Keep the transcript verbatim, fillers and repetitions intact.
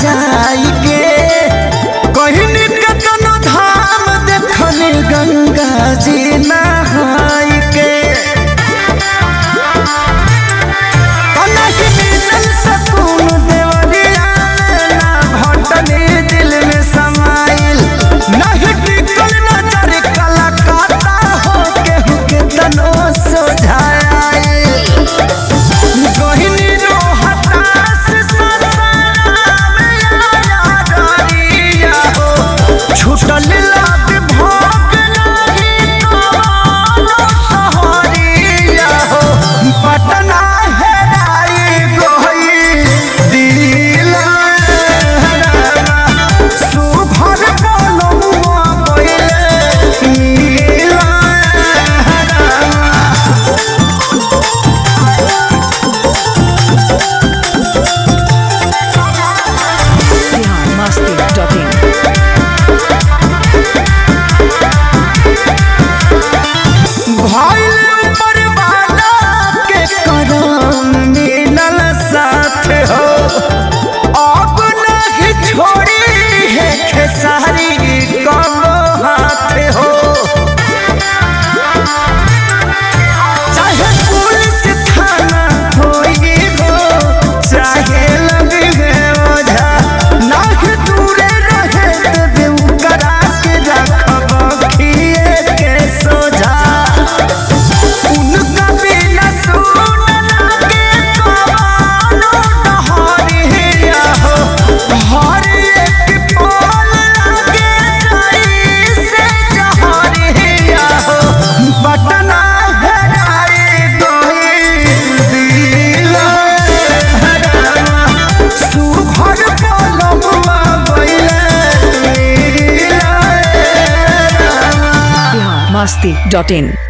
जाई के कहीं कतनो धाम देखने गंगा जी नहाई के सकून देवरिया ना भटनी दिल में समाइल नहीं टिकल नजर कलाकाता हो केहू के तनो सोझाई गहिनी रो हताश ससराम आया डरिया हो छूटल लाग भोग नहीं कवनो सहरिया हो पटना masti dot in